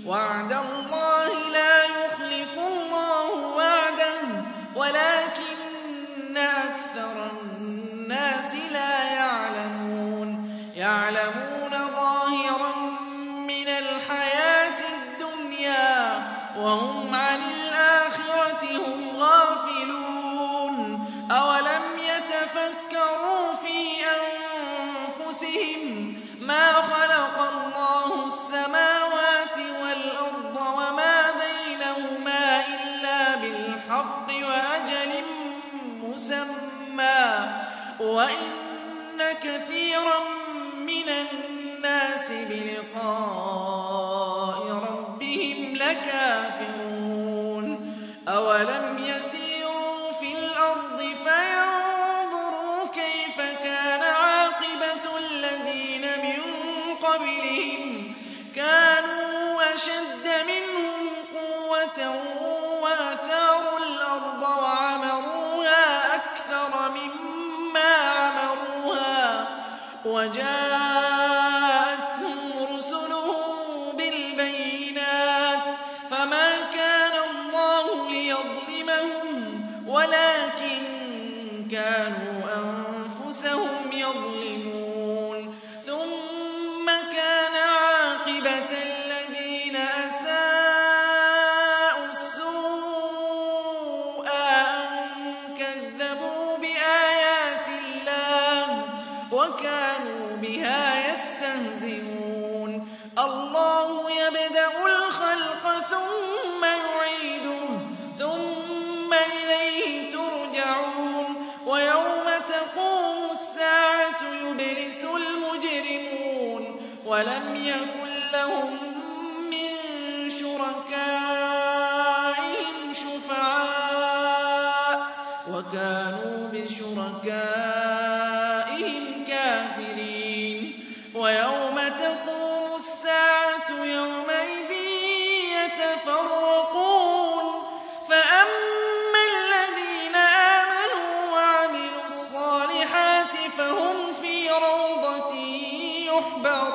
وعد الله لا يخلف الله وعده ولكن أكثر الناس لا يعلمون يعلمون ظاهرا من الحياة الدنيا وهم عن الآخرة هم غافلون أولم يتفكروا في أنفسهم ما خلق الله السماوات والأرض وما بينهما إلا بالحق وأجل مسمى وإن كثيرا من الناس بلقاء ربهم لكافرون أولم يسيروا في الأرض فينظروا كيف كان عاقبة الذين من قبلهم كانوا أشد منهم قوة وأثاروا الأرض وعمروها أكثر مما عمروها وجاءتهم رسلهم بالبينات فما كان الله ليظلمهم ولكن كانوا أنفسهم يظلمون ثم كان عاقبة الذين أساءوا السوء أن كذبوا بآيات الله وكانوا بها يستهزئون الله يبدأ الخلق ثم يعيده ثم إليه ترجعون ويوم تقوم الساعة يبلس المجرمون ولم يكن لهم من شركائهم شفعاء وكانوا بشركائهم كافرين ويوم تقوم الساعة يومئذ يتفرقون فأما الذين آمنوا وعملوا الصالحات فهم في روضة يحبرون